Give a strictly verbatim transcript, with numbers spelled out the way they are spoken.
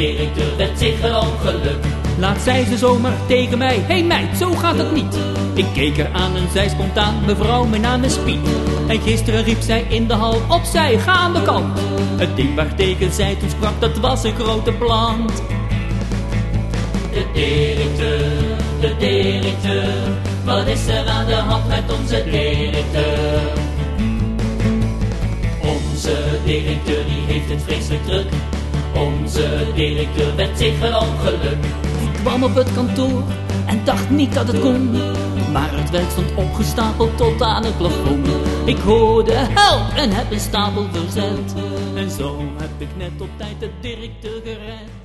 directeur werd zich een ongeluk. Laat zei ze zomaar tegen mij: hey meid, zo gaat het niet. Ik keek haar aan en zei spontaan: mevrouw, mijn naam is Piet. En gisteren riep zij in de hal: opzij, ga aan de kant. Het ding waartegen zij toen sprak, dat was een grote plant. De directeur, de directeur, wat is er aan de hand met onze directeur? Onze directeur die heeft het vreselijk druk. Onze directeur werd zich een ongeluk. Ik kwam op het kantoor en dacht niet dat het kon, maar het werk stond opgestapeld tot aan het plafond. Ik hoorde help en heb een stapel verzet. En zo heb ik net op tijd de directeur gered.